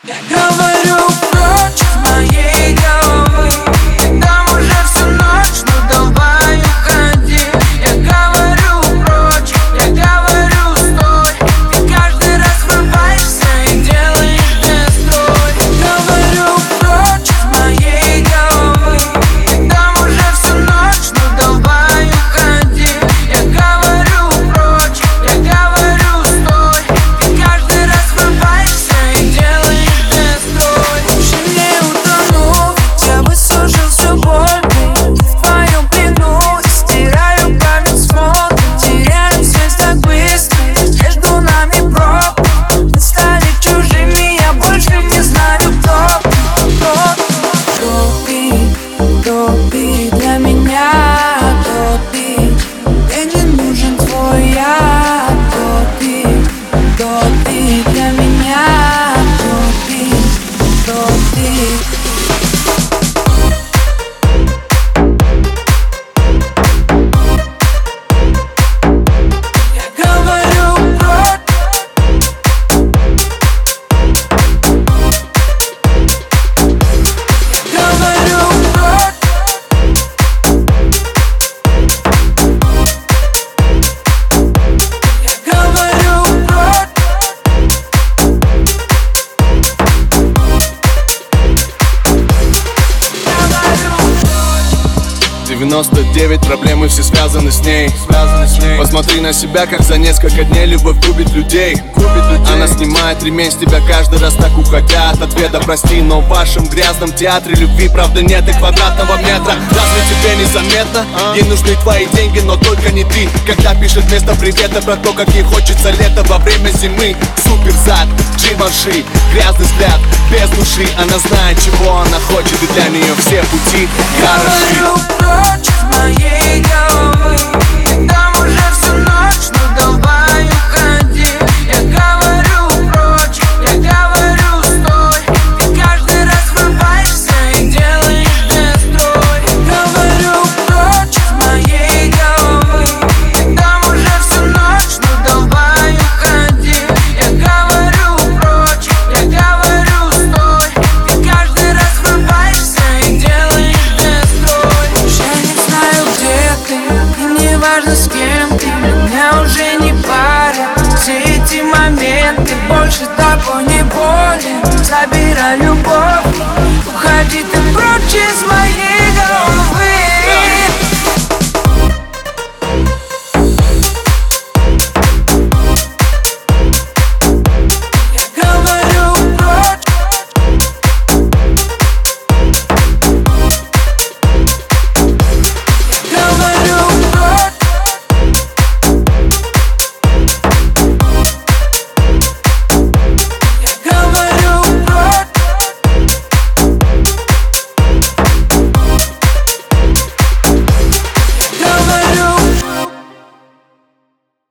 Я говорю прочь из моей головы. Ты там уже всю ночь, ну давай уходи. Я говорю прочь, я говорю стой. Ты каждый раз врываешься и делаешь дестрой. Говорю прочь из моей головы. Ты там уже всю ночь, ну давай уходи. Я говорю прочь, я говорю стой. Ты каждый раз врываешься и делаешь дестрой. Уже не утону, ведь я высушил всю боль. В твоем плену и стираю память с фото. Теряем связь так быстро, между нами пропасть. Мы стали чужими, я больше не знаю, кто ты для меня, кто ты. Мне не нужен твой я, кто ты для меня, кто ты. Я говорю прочь. Я говорю прочь. Я говорю прочь. 99 проблем и все связаны с ней. Посмотри на себя, как за несколько дней любовь губит людей. Она снимает ремень с тебя каждый раз, так уходя от ответа. Прости, но в вашем грязном театре любви правда нет и квадратного метра. Разве тебе незаметно? Ей нужны твои деньги, но только не ты. Когда пишет вместо привета про то, как ей хочется лето во время зимы. Супер зад, Givenchy, грязный взгляд, без души. Она знает, чего она хочет, и для нее все пути хороши. Говорю прочь из моей головы. Ты там уже всю ночь, ну давай уходи. Я говорю прочь, я говорю стой. Ты каждый раз врываешься и делаешь дестрой. Говорю прочь из моей головы. Ты там уже всю ночь, ну давай уходи. Я говорю прочь, я говорю стой. Ты каждый раз врываешься и делаешь дестрой. Уже не знаю, где ты, и не важно, с кем ты. Меня уже не парят все эти моменты. Больше тобой не болен. Забирай любовь, уходи ты прочь из моей